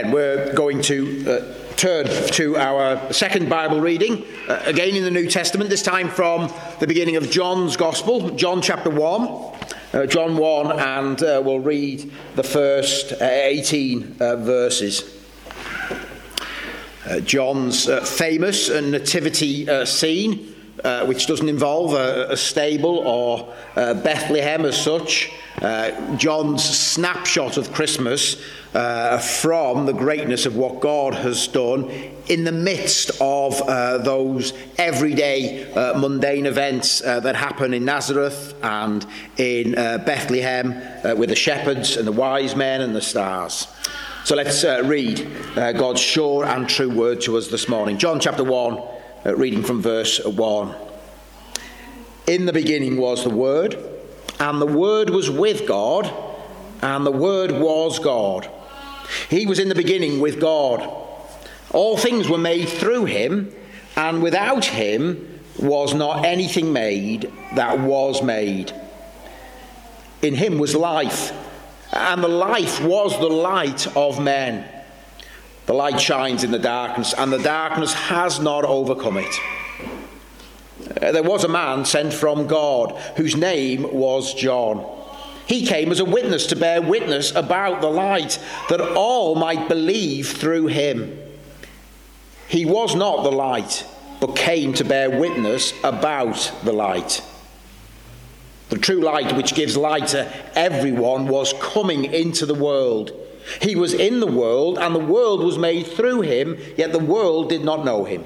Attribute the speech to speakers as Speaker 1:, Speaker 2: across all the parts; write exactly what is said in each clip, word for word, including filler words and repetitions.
Speaker 1: We're going to uh, turn to our second Bible reading, uh, again in the New Testament, this time from the beginning of John's Gospel, John chapter one, uh, John one, and uh, we'll read the first uh, eighteen uh, verses. Uh, John's uh, famous uh, nativity uh, scene, uh, which doesn't involve a, a stable or uh, Bethlehem as such. Uh, John's snapshot of Christmas uh, from the greatness of what God has done in the midst of uh, those everyday uh, mundane events uh, that happen in Nazareth and in uh, Bethlehem uh, with the shepherds and the wise men and the stars. So let's uh, read uh, God's sure and true word to us this morning. John chapter one, uh, reading from verse one. In the beginning was the Word, and the Word was with God, and the Word was God. He was in the beginning with God. All things were made through him, and without him was not anything made that was made. In him was life, and the life was the light of men. The light shines in the darkness, and the darkness has not overcome it. There was a man sent from God, whose name was John. He came as a witness to bear witness about the light, that all might believe through him. He was not the light, but came to bear witness about the light. The true light, which gives light to everyone, was coming into the world. He was in the world, and the world was made through him, yet the world did not know him.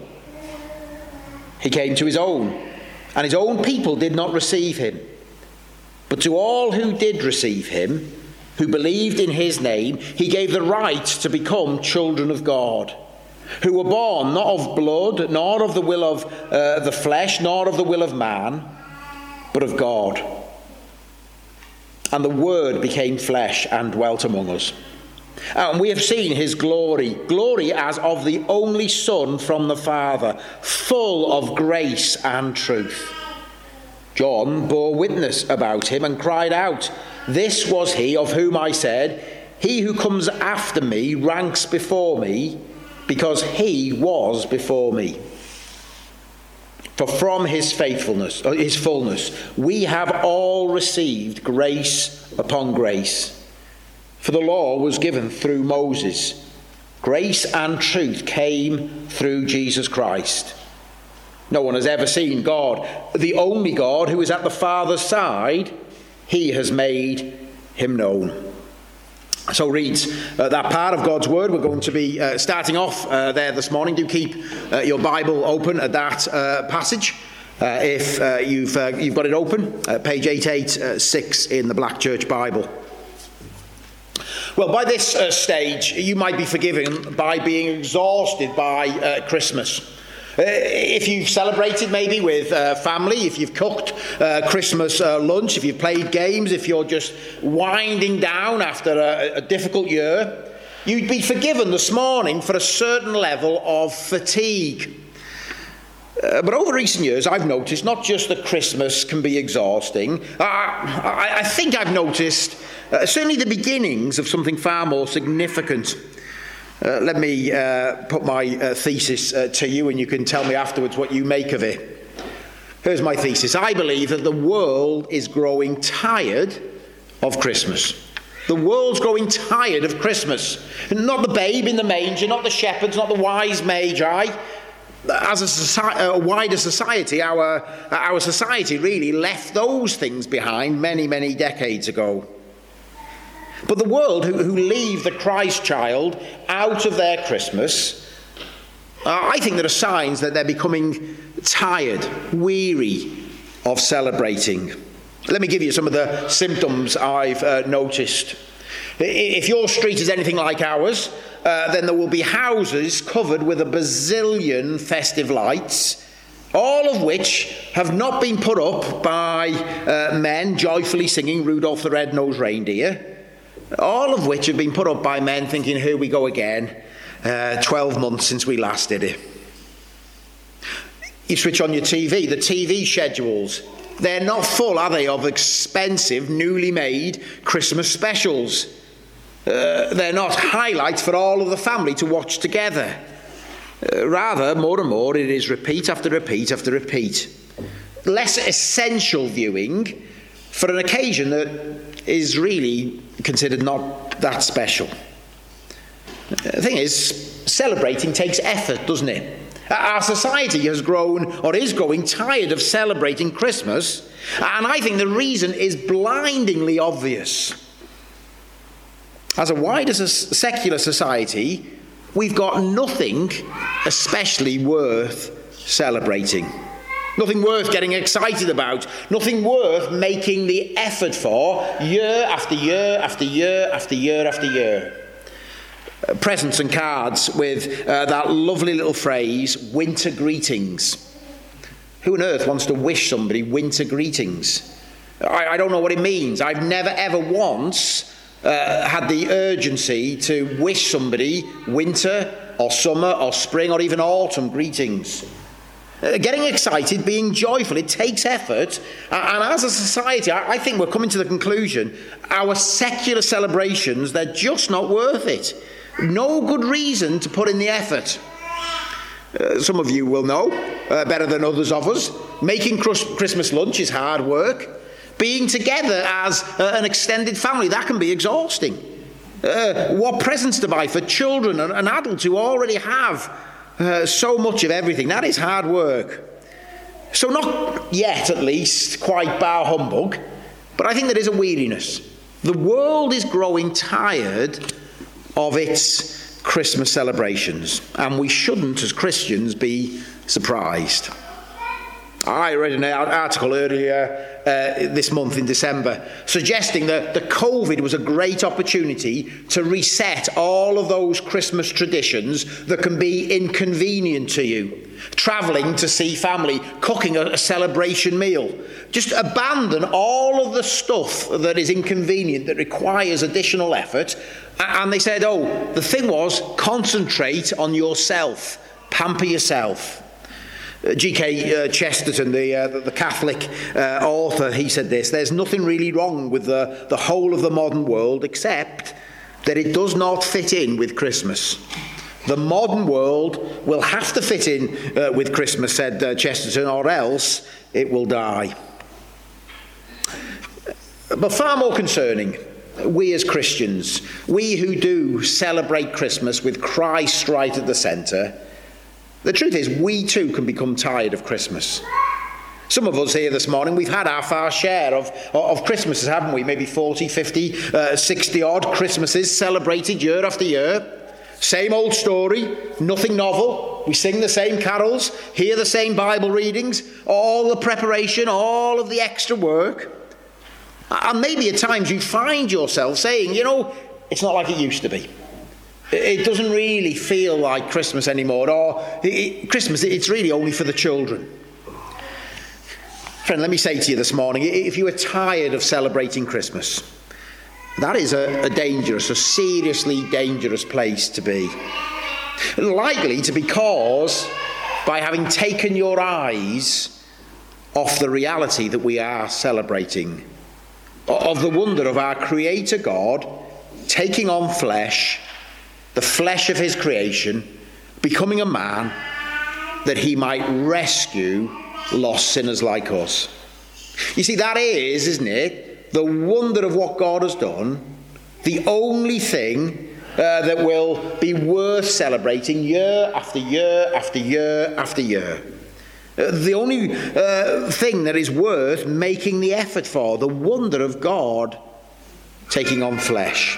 Speaker 1: He came to his own, and his own people did not receive him. But to all who did receive him, who believed in his name, he gave the right to become children of God, who were born not of blood, nor of the will of uh, the flesh, nor of the will of man, but of God. And the Word became flesh and dwelt among us. And we have seen his glory, glory as of the only Son from the Father, full of grace and truth. John bore witness about him and cried out, "This was he of whom I said, he who comes after me ranks before me, because he was before me." For from his faithfulness, or his fullness, we have all received grace upon grace. For the law was given through Moses. Grace and truth came through Jesus Christ. No one has ever seen God, the only God who is at the Father's side. He has made him known. So reads uh, that part of God's word. We're going to be uh, starting off uh, there this morning. Do keep uh, your Bible open at that uh, passage. Uh, if uh, you've uh, you've got it open, uh, page eight eighty-six in the Black Church Bible. Well, by this uh, stage, you might be forgiven by being exhausted by uh, Christmas. Uh, if you've celebrated maybe with uh, family, if you've cooked uh, Christmas uh, lunch, if you've played games, if you're just winding down after a, a difficult year, you'd be forgiven this morning for a certain level of fatigue. Uh, but over recent years, I've noticed not just that Christmas can be exhausting. Uh, I, I think I've noticed uh, certainly the beginnings of something far more significant. Uh, let me uh, put my uh, thesis uh, to you, and you can tell me afterwards what you make of it. Here's my thesis. I believe that the world is growing tired of Christmas. The world's growing tired of Christmas. Not the babe in the manger, not the shepherds, not the wise magi. As a, society, a wider society, our, our society really left those things behind many, many decades ago. But the world who, who leave the Christ child out of their Christmas, uh, I think there are signs that they're becoming tired, weary of celebrating. Let me give you some of the symptoms I've uh, noticed. If your street is anything like ours, uh, then there will be houses covered with a bazillion festive lights, all of which have not been put up by uh, men joyfully singing Rudolph the Red-Nosed Reindeer, all of which have been put up by men thinking, here we go again, uh, twelve months since we last did it. You switch on your T V, the T V schedules, they're not full, are they, of expensive, newly made Christmas specials. Uh, they're not highlights for all of the family to watch together. Uh, rather, more and more, it is repeat after repeat after repeat. Less essential viewing for an occasion that is really considered not that special. The thing is, celebrating takes effort, doesn't it? Our society has grown, or is growing, tired of celebrating Christmas, and I think the reason is blindingly obvious. As a wider secular society, we've got nothing especially worth celebrating. Nothing worth getting excited about. Nothing worth making the effort for year after year after year after year after year. Uh, presents and cards with uh, that lovely little phrase, winter greetings. Who on earth wants to wish somebody winter greetings? I, I don't know what it means. I've never ever once uh, had the urgency to wish somebody winter or summer or spring or even autumn greetings. Uh, getting excited, being joyful, it takes effort. Uh, and as a society, I, I think we're coming to the conclusion, our secular celebrations, they're just not worth it. No good reason to put in the effort. Uh, some of you will know, uh, better than others of us, making Christmas lunch is hard work. Being together as uh, an extended family, that can be exhausting. Uh, what presents to buy for children and, and adults who already have Uh, so much of everything, that is hard work. So not yet, at least, quite bar humbug, but I think there is a weariness. The world is growing tired of its Christmas celebrations, and we shouldn't, as Christians, be surprised. I read an article earlier uh, this month in December suggesting that the COVID was a great opportunity to reset all of those Christmas traditions that can be inconvenient to you. Travelling to see family, cooking a, a celebration meal. Just abandon all of the stuff that is inconvenient, that requires additional effort. And they said, oh, the thing was, concentrate on yourself, pamper yourself. G K Uh, Chesterton, the, uh, the Catholic uh, author, he said this: there's nothing really wrong with the, the whole of the modern world except that it does not fit in with Christmas. The modern world will have to fit in uh, with Christmas, said uh, Chesterton, or else it will die. But far more concerning, we as Christians, we who do celebrate Christmas with Christ right at the centre, the truth is, we too can become tired of Christmas. Some of us here this morning, we've had our fair share of, of Christmases, haven't we? Maybe forty, fifty, uh, sixty odd Christmases celebrated year after year. Same old story, nothing novel. We sing the same carols, hear the same Bible readings, all the preparation, all of the extra work. And maybe at times you find yourself saying, you know, it's not like it used to be. It doesn't really feel like Christmas anymore, or it, it, Christmas, it's really only for the children. Friend, let me say to you this morning, if you are tired of celebrating Christmas, that is a, a dangerous, a seriously dangerous place to be. Likely to be caused by having taken your eyes off the reality that we are celebrating, of the wonder of our Creator God taking on flesh, the flesh of his creation, becoming a man, that he might rescue lost sinners like us. You see, that is, isn't it, the wonder of what God has done, the only thing uh, that will be worth celebrating year after year after year after year. Uh, the only uh, thing that is worth making the effort for, the wonder of God taking on flesh.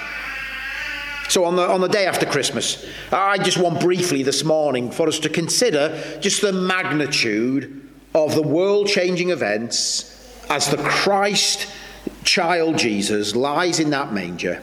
Speaker 1: So on the, on the day after Christmas, I just want briefly this morning for us to consider just the magnitude of the world-changing events as the Christ child Jesus lies in that manger.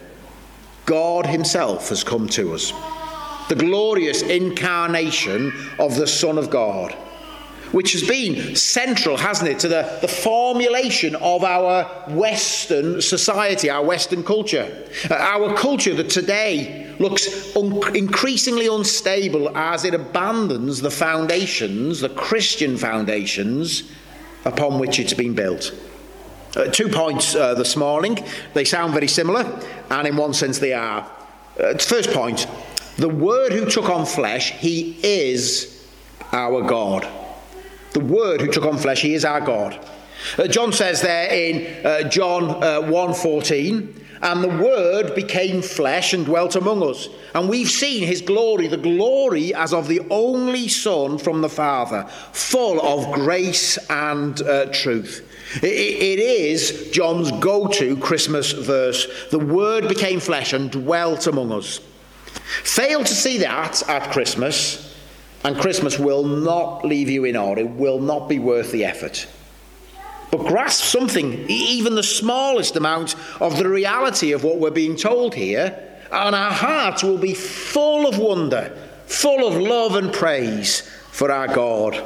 Speaker 1: God himself has come to us. The glorious incarnation of the Son of God, which has been central, hasn't it, to the, the formulation of our Western society, our Western culture. Uh, our culture that today looks un- increasingly unstable as it abandons the foundations, the Christian foundations, upon which it's been built. Uh, two points uh, this morning. They sound very similar, and in one sense they are. Uh, first point, the Word who took on flesh, he is our God. The Word who took on flesh, he is our God. Uh, John says there in uh, John uh, one fourteen, and the Word became flesh and dwelt among us. And we've seen his glory, the glory as of the only Son from the Father, full of grace and uh, truth. It, it is John's go-to Christmas verse. The Word became flesh and dwelt among us. Fail to see that at Christmas, and Christmas will not leave you in awe. It will not be worth the effort. But grasp something, even the smallest amount of the reality of what we're being told here, and our hearts will be full of wonder, full of love and praise for our God.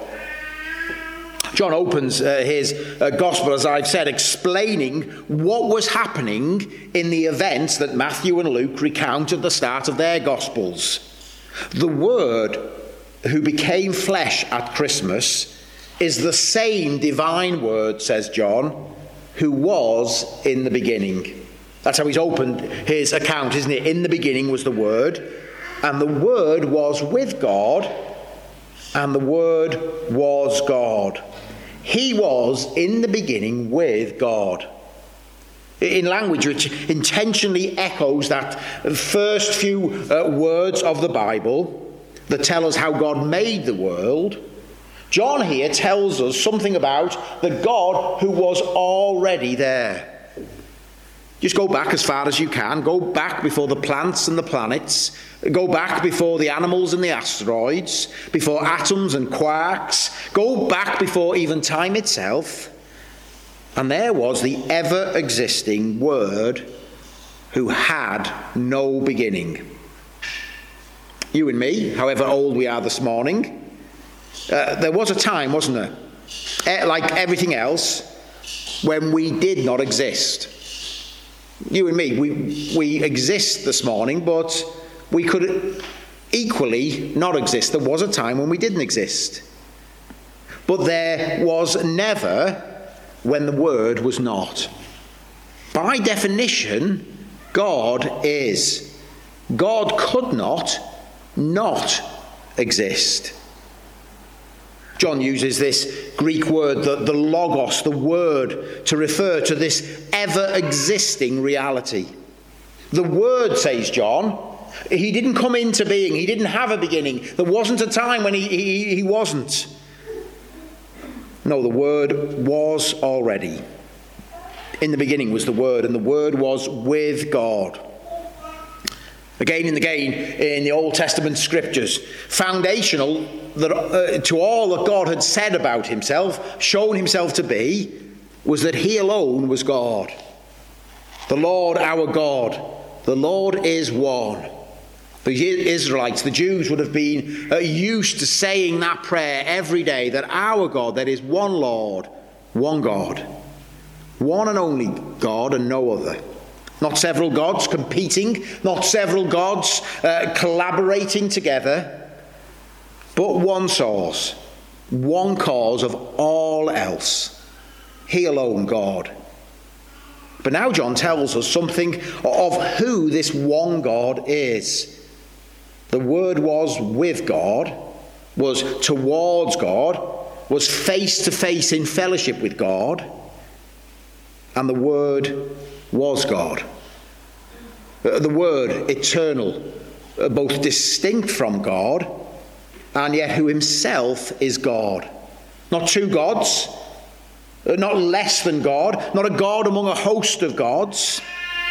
Speaker 1: John opens uh, his uh, gospel, as I've said, explaining what was happening in the events that Matthew and Luke recount at the start of their gospels. The Word who became flesh at Christmas is the same divine Word, says John, who was in the beginning. That's how he's opened his account, isn't it? In the beginning was the Word, and the Word was with God, and the Word was God. He was in the beginning with God. In language which intentionally echoes that first few uh, words of the Bible that tell us how God made the world, John here tells us something about the God who was already there. Just go back as far as you can. Go back before the plants and the planets. Go back before the animals and the asteroids, before atoms and quarks. Go back before even time itself. And there was the ever-existing Word who had no beginning. You and me, however old we are this morning, uh, there was a time, wasn't there, like everything else, when we did not exist. You and me, we, we exist this morning, but we could equally not exist. There was a time when we didn't exist. But there was never when the Word was not. By definition, God is. God could not not exist. John uses this Greek word, the, the logos, the word, to refer to this ever-existing reality. The Word, says John, he didn't come into being. He didn't have a beginning. There wasn't a time when he, he, he wasn't. No, the Word was already. In the beginning was the Word, and the Word was with God. Again and again in the Old Testament scriptures, foundational that, uh, to all that God had said about himself, shown himself to be, was that he alone was God. The Lord our God, the Lord is one. The Israelites, the Jews, would have been uh, used to saying that prayer every day, that our God, there is one Lord, one God, one and only God and no other. Not several gods competing, not several gods uh, collaborating together, but one source, one cause of all else. He alone, God. But now John tells us something of who this one God is. The Word was with God, was towards God, was face to face in fellowship with God, and the Word was God. The Word, eternal, both distinct from God, and yet who himself is God. Not two gods, not less than God, not a God among a host of gods.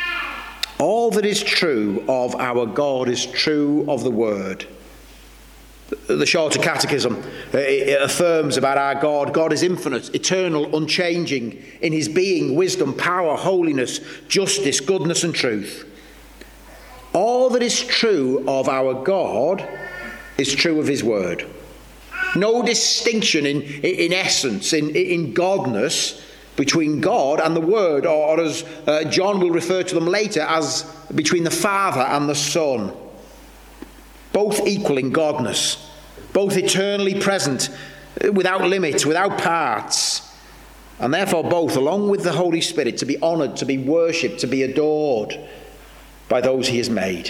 Speaker 1: All that is true of our God is true of the Word. The Shorter Catechism it affirms about our God, God is infinite, eternal, unchanging in his being, wisdom, power, holiness, justice, goodness and truth. All that is true of our God is true of his Word. No distinction in, in essence, in, in godness, between God and the Word, or as uh, John will refer to them later, as between the Father and the Son. Both equal in godness, both eternally present, without limits, without parts. And therefore both, along with the Holy Spirit, to be honoured, to be worshipped, to be adored by those he has made.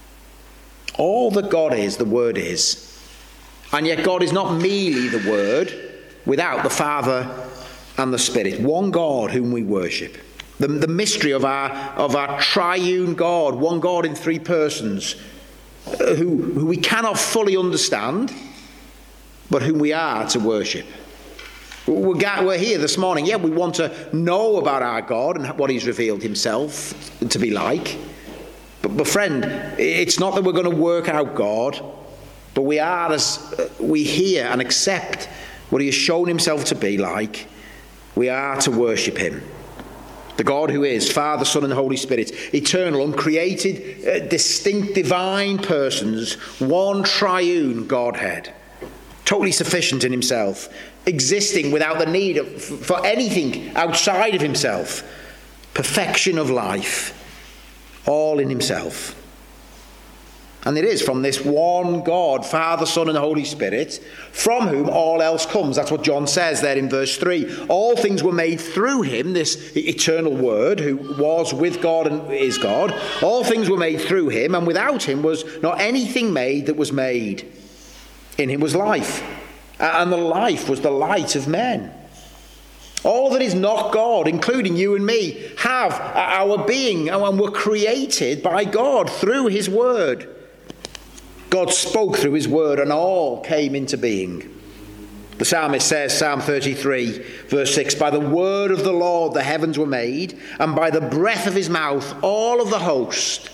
Speaker 1: All that God is, the Word is. And yet God is not merely the Word without the Father and the Spirit. One God whom we worship. The, the mystery of our, of our triune God, one God in three persons, uh, who, who we cannot fully understand, but whom we are to worship. We're, we're here this morning. Yeah, we want to know about our God and what he's revealed himself to be like. But, but friend, it's not that we're going to work out God, but we are as we hear and accept what he has shown himself to be like. We are to worship him. The God who is Father, Son, and Holy Spirit, eternal, uncreated, uh, distinct, divine persons, one triune Godhead, totally sufficient in himself, existing without the need of, for anything outside of himself, perfection of life, all in himself. And it is from this one God, Father, Son, and Holy Spirit, from whom all else comes. That's what John says there in verse three. All things were made through him, this eternal Word, who was with God and is God. All things were made through him, and without him was not anything made that was made. In him was life, and the life was the light of men. All that is not God, including you and me, have our being, and were created by God through his Word. God spoke through his Word, and all came into being. The psalmist says, Psalm thirty-three, verse six, by the word of the Lord the heavens were made, and by the breath of his mouth all of the host.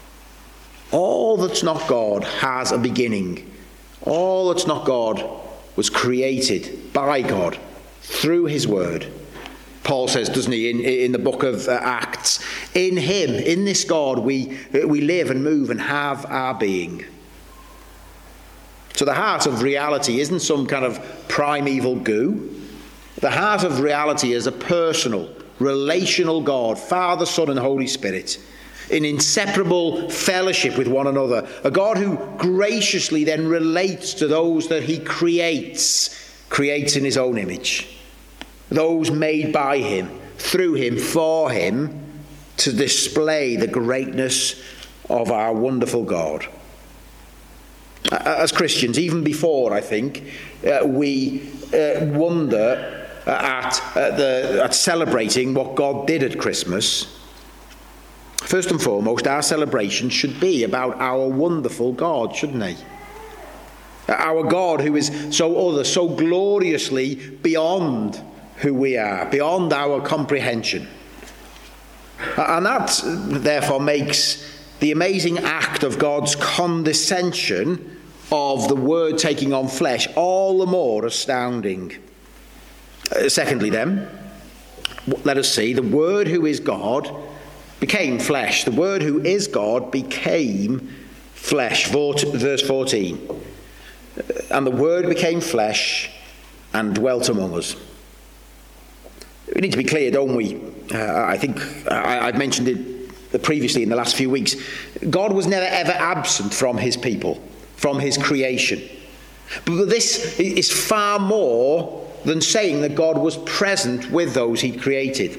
Speaker 1: All that's not God has a beginning. All that's not God was created by God through his Word. Paul says, doesn't he, in, in the book of uh, Acts, in him, in this God, we, we live and move and have our being. So the heart of reality isn't some kind of primeval goo. The heart of reality is a personal, relational God, Father, Son, and Holy Spirit, in inseparable fellowship with one another. A God who graciously then relates to those that he creates, creates in his own image. Those made by him, through him, for him, to display the greatness of our wonderful God. As Christians, even before, I think, uh, we uh, wonder at, uh, the, at celebrating what God did at Christmas. First and foremost, our celebration should be about our wonderful God, shouldn't he? Our God who is so other, so gloriously beyond who we are, beyond our comprehension. And that, therefore, makes the amazing act of God's condescension of the Word taking on flesh all the more astounding. Uh, secondly, then, let us see, the Word who is God became flesh. The Word who is God became flesh. Verse fourteen. And the Word became flesh and dwelt among us. We need to be clear, don't we? Uh, I think I, I've mentioned it previously in the last few weeks. God was never ever absent from his people, from his creation. But this is far more than saying that God was present with those he created.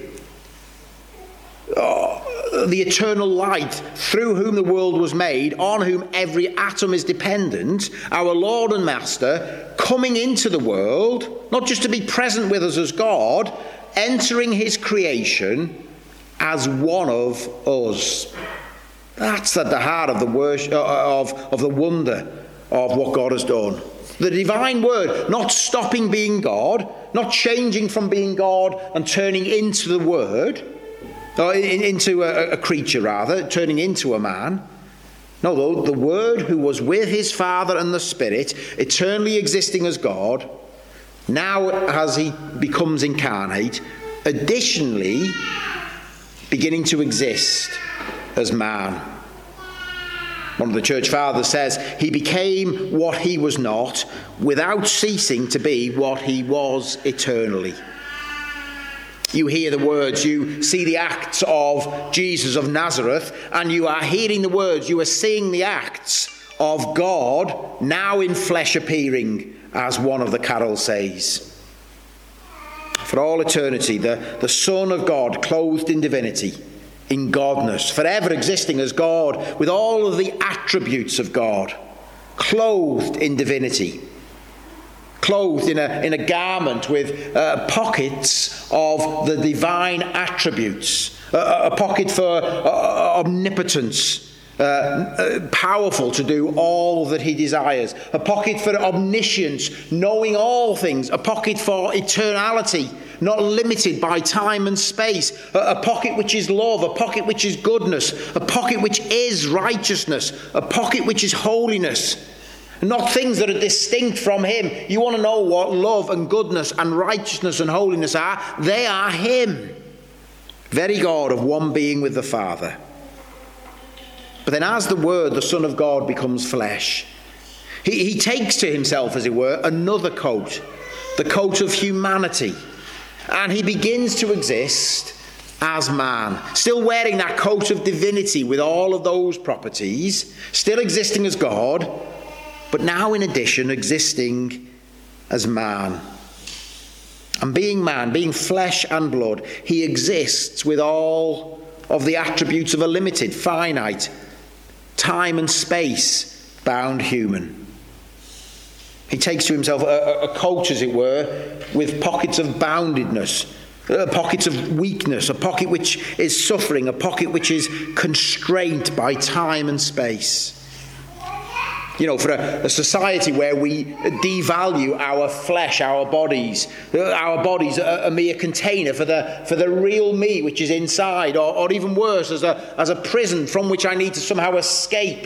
Speaker 1: Oh, the eternal light through whom the world was made, on whom every atom is dependent, our Lord and Master, coming into the world, not just to be present with us as God, entering his creation as one of us. That's at the heart of the worship, of, of the wonder of what God has done. The divine Word, not stopping being God, not changing from being God and turning into the Word, or into a, a creature rather, turning into a man. No, the Word who was with his Father and the Spirit, eternally existing as God, now as he becomes incarnate, additionally beginning to exist as man. One of the church fathers says, he became what he was not without ceasing to be what he was eternally. You hear the words, you see the acts of Jesus of Nazareth, and you are hearing the words, you are seeing the acts of God now in flesh appearing, as one of the carols says. For all eternity, the, the Son of God, clothed in divinity, in godness, forever existing as God, with all of the attributes of God, clothed in divinity, clothed in a, in a garment with uh, pockets of the divine attributes, a, a pocket for uh, omnipotence, uh, uh, powerful to do all that he desires, a pocket for omniscience, knowing all things, a pocket for eternality, not limited by time and space, a, a pocket which is love, a pocket which is goodness, a pocket which is righteousness, a pocket which is holiness. Not things that are distinct from him. You want to know what love and goodness and righteousness and holiness are? They are him. Very God of one being with the Father. But then as the Word, the Son of God, becomes flesh, he, he takes to himself, as it were, another coat, the coat of humanity. And he begins to exist as man, still wearing that coat of divinity with all of those properties, still existing as God, but now in addition existing as man. And being man, being flesh and blood, he exists with all of the attributes of a limited, finite, time and space bound human. He takes to himself a, a coat, as it were, with pockets of boundedness, uh, pockets of weakness, a pocket which is suffering, a pocket which is constrained by time and space. You know, for a, a society where we devalue our flesh, our bodies, our bodies a, a mere container for the for the real me which is inside, or, or even worse, as a as a prison from which I need to somehow escape.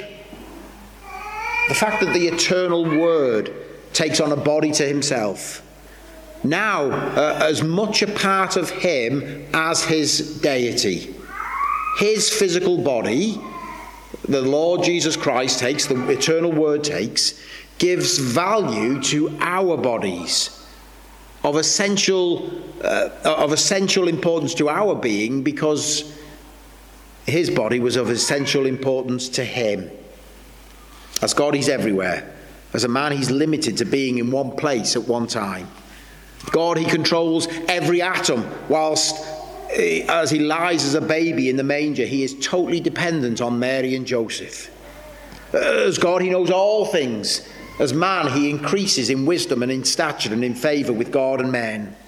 Speaker 1: The fact that the eternal Word takes on a body to himself, now uh, as much a part of him as his deity. His physical body, the Lord Jesus Christ takes, the eternal Word takes, gives value to our bodies, of essential, uh, of essential importance to our being, because his body was of essential importance to him. As God, he's everywhere. As a man, he's limited to being in one place at one time. God, he controls every atom, whilst as he lies as a baby in the manger, he is totally dependent on Mary and Joseph. As God, he knows all things. As man, he increases in wisdom and in stature and in favour with God and men.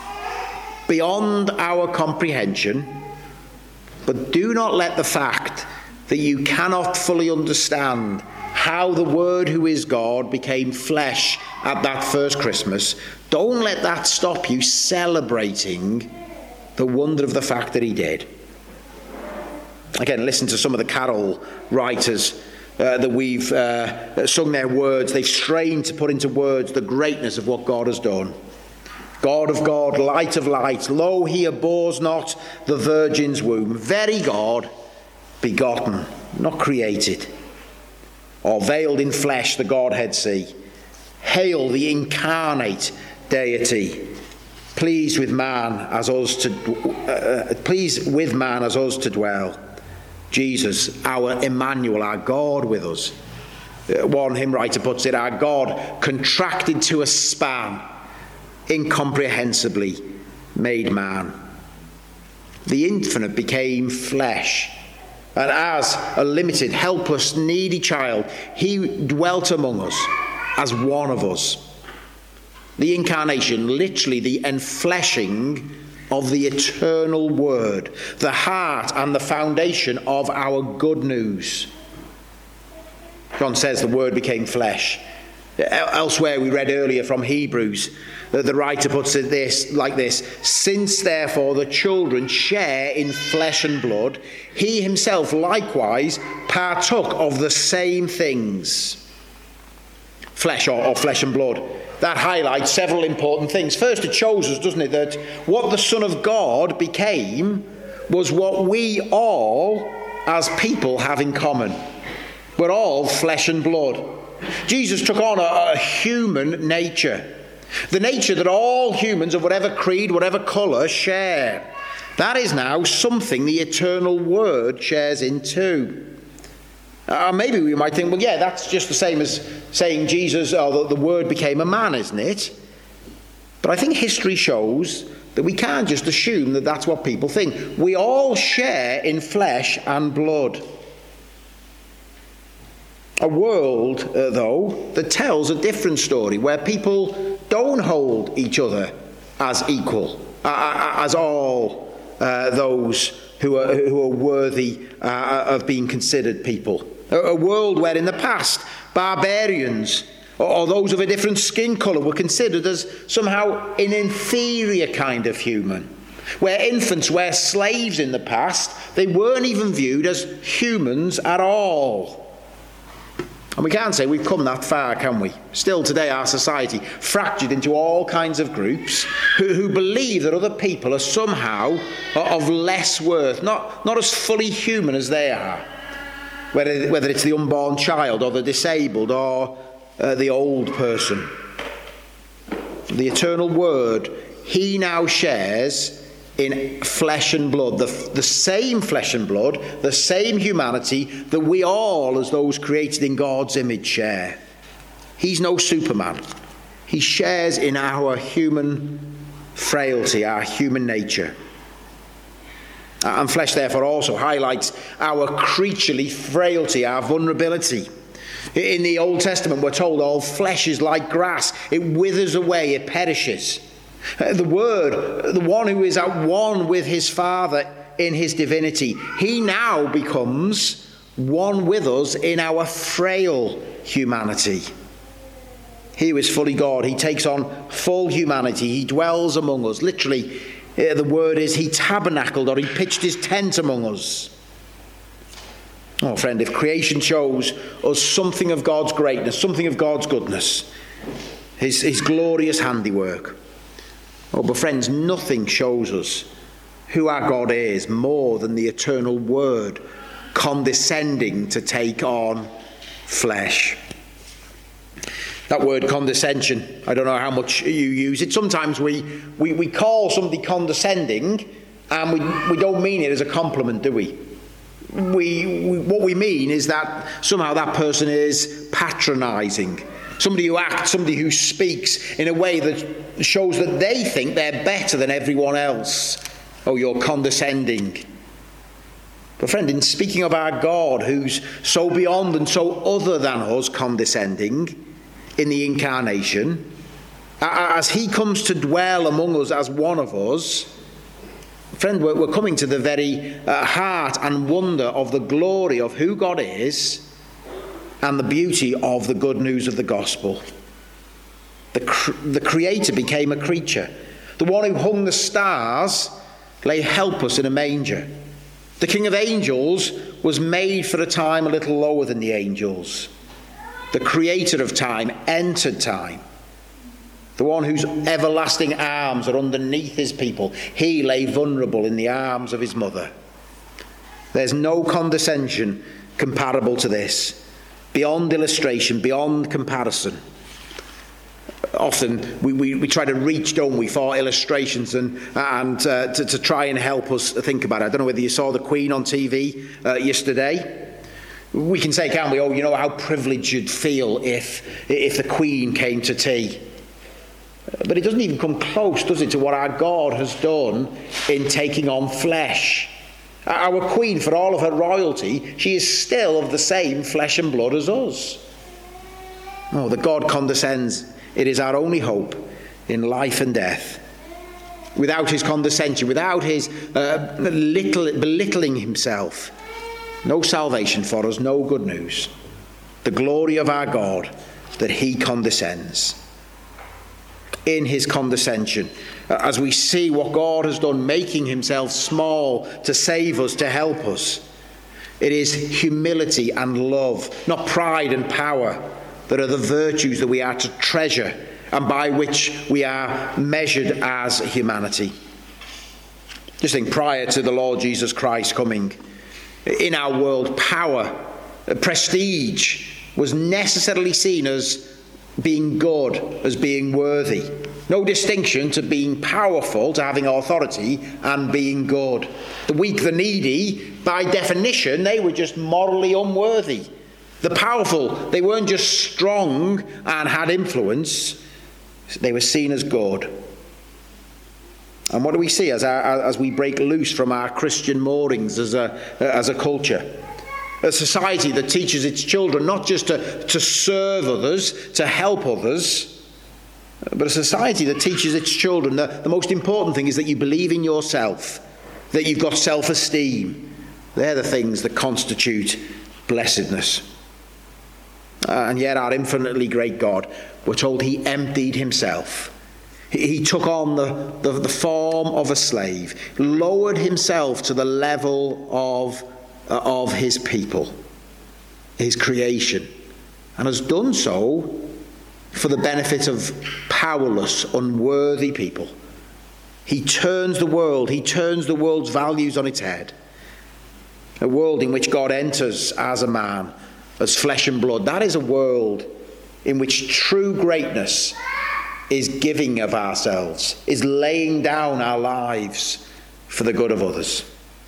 Speaker 1: Beyond our comprehension, but do not let the fact that you cannot fully understand how the Word who is God became flesh at that first Christmas, don't let that stop you celebrating the wonder of the fact that he did. Again, listen to some of the carol writers uh, that we've uh, sung their words. They've strained to put into words the greatness of what God has done. God of God, light of light, lo, he abhors not the virgin's womb. Very God, begotten, not created, or veiled in flesh, the Godhead see. Hail the incarnate deity, pleased with man as us to uh, pleased with man as us to dwell. Jesus, our Emmanuel, our God with us. Uh, one hymn writer puts it, our God contracted to a span, incomprehensibly made man. The infinite became flesh, and as a limited, helpless, needy child, he dwelt among us as one of us. The incarnation, literally the enfleshing of the eternal Word, the heart and the foundation of our good news. John says the Word became flesh. Elsewhere, we read earlier from Hebrews, that the writer puts it this like this: since therefore the children share in flesh and blood, he himself likewise partook of the same things. Flesh or, or flesh and blood. That highlights several important things. First, it shows us, doesn't it, that what the Son of God became was what we all, as people, have in common. We're all flesh and blood. Jesus took on a, a human nature. The nature that all humans of whatever creed, whatever colour, share. That is now something the eternal Word shares in too. Uh, maybe we might think, well, yeah, that's just the same as saying Jesus, or the, the Word became a man, isn't it? But I think history shows that we can't just assume that that's what people think. We all share in flesh and blood. A world, uh, though, that tells a different story, where people don't hold each other as equal, uh, as all uh, those who are, who are worthy uh, of being considered people. A, a world where in the past, barbarians or, or those of a different skin colour were considered as somehow an inferior kind of human. Where infants were slaves in the past, they weren't even viewed as humans at all. And we can't say we've come that far, can we? Still today our society fractured into all kinds of groups who, who believe that other people are somehow of less worth, not, not as fully human as they are. Whether, whether it's the unborn child or the disabled or uh, the old person. The eternal Word, he now shares in flesh and blood, the, the same flesh and blood, the same humanity that we all, as those created in God's image, share. He's no Superman. He shares in our human frailty, our human nature. And flesh, therefore, also highlights our creaturely frailty, our vulnerability. In the Old Testament, we're told all flesh is like grass. It withers away, it perishes. The Word, the one who is at one with his Father in his divinity, he now becomes one with us in our frail humanity. He who is fully God, he takes on full humanity. He dwells among us. Literally, the word is he tabernacled, or he pitched his tent among us. Oh, friend, if creation shows us something of God's greatness, something of God's goodness, his, his glorious handiwork, oh, but friends, nothing shows us who our God is more than the eternal Word condescending to take on flesh. That word condescension, I don't know how much you use it. Sometimes we, we, we call somebody condescending and we, we don't mean it as a compliment, do we? We, we? What we mean is that somehow that person is patronising. Somebody who acts, somebody who speaks in a way that shows that they think they're better than everyone else. Oh, you're condescending. But friend, in speaking of our God, who's so beyond and so other than us, condescending, in the incarnation, as he comes to dwell among us as one of us, friend, we're, we're coming to the very uh, heart and wonder of the glory of who God is and the beauty of the good news of the gospel. The, cr- the Creator became a creature. The one who hung the stars lay helpless in a manger. The King of Angels was made for a time a little lower than the angels. The Creator of time entered time. The one whose everlasting arms are underneath his people, he lay vulnerable in the arms of his mother. There's no condescension comparable to this. Beyond illustration, beyond comparison. Often we, we, we try to reach, don't we, for illustrations and, and uh, to, to try and help us think about it. I don't know whether you saw the Queen on T V uh, yesterday. We can say, can't we, oh, you know how privileged you'd feel if, if the Queen came to tea. But it doesn't even come close, does it, to what our God has done in taking on flesh. Our Queen, for all of her royalty, she is still of the same flesh and blood as us. Oh, that God condescends. It is our only hope in life and death. Without his condescension, without his uh, little, belittling himself, no salvation for us, no good news. The glory of our God, that he condescends. In his condescension, as we see what God has done, making himself small to save us, to help us, it is humility and love, not pride and power, that are the virtues that we are to treasure and by which we are measured as humanity. Just think, prior to the Lord Jesus Christ coming, in our world, power, prestige was necessarily seen as being good, as being worthy. No distinction to being powerful, to having authority, and being good. The weak, the needy, by definition, they were just morally unworthy. The powerful, they weren't just strong and had influence, they were seen as good. And what do we see as, our, as we break loose from our Christian moorings as a, as a culture? A society that teaches its children not just to, to serve others, to help others, but a society that teaches its children that the most important thing is that you believe in yourself, that you've got self-esteem. They're the things that constitute blessedness. Uh, and yet our infinitely great God, we're told he emptied himself. He, he took on the, the, the form of a slave, lowered himself to the level of, uh, of his people, his creation, and has done so for the benefit of powerless, unworthy people. He turns the world, he turns the world's values on its head. A world in which God enters as a man, as flesh and blood. That is a world in which true greatness is giving of ourselves, is laying down our lives for the good of others.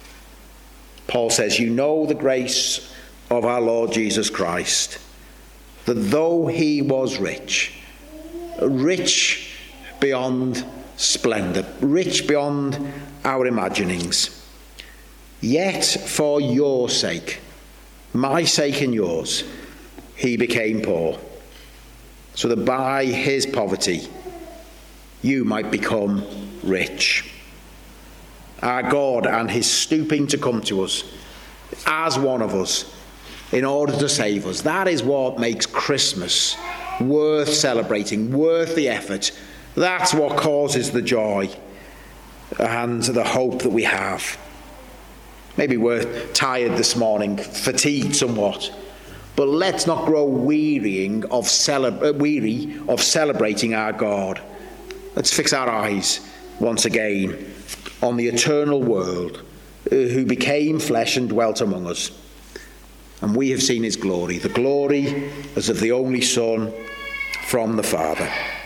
Speaker 1: Paul says, you know the grace of our Lord Jesus Christ, that though he was rich, rich beyond splendor, rich beyond our imaginings, yet for your sake, my sake and yours, he became poor, so that by his poverty you might become rich. Our God and his stooping to come to us as one of us in order to save us, that is what makes Christmas worth celebrating, worth the effort. That's what causes the joy and the hope that we have. Maybe we're tired this morning, fatigued somewhat, but let's not grow wearying of cele- weary of celebrating our God. Let's fix our eyes once again on the eternal world who became flesh and dwelt among us. And we have seen his glory, the glory as of the only Son from the Father.